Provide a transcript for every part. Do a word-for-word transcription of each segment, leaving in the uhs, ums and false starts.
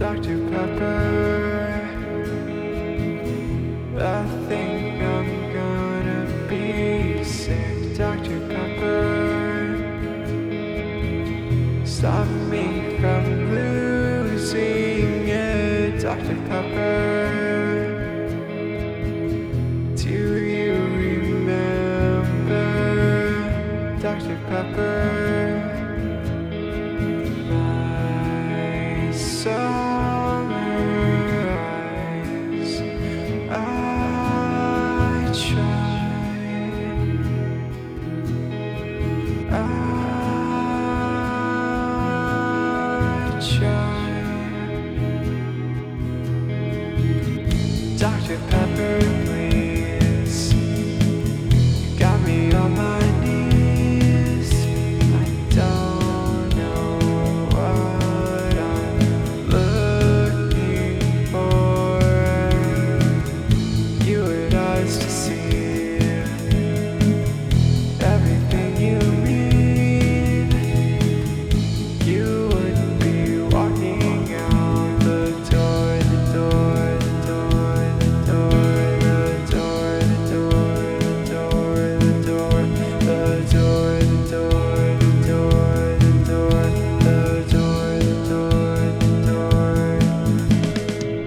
Doctor Pepper, I think I'm gonna be sick. Doctor Pepper, stop me from losing it. Doctor Pepper, do you remember? Doctor Pepper, my summer eyes, I tried, I tried. Doctor Pepper, please, you got me on my knees. I don't know what I'm looking for. You and us to see everything you mean. You wouldn't be walking out the door, the door, the door, the door, the door, the door, the door, the door, the door, the door, the door, the door, the door, the door, the door.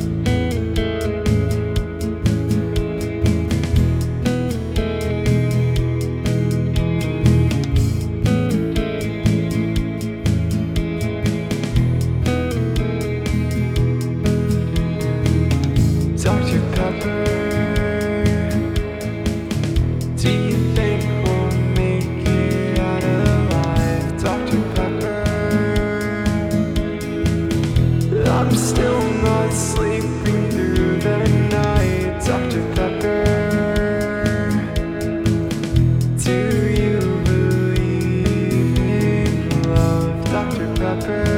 Doctor Pepper, do you think we'll make it out alive? Doctor Pepper, I'm still not sleeping through the night. Doctor Pepper, do you believe in love? Doctor Pepper,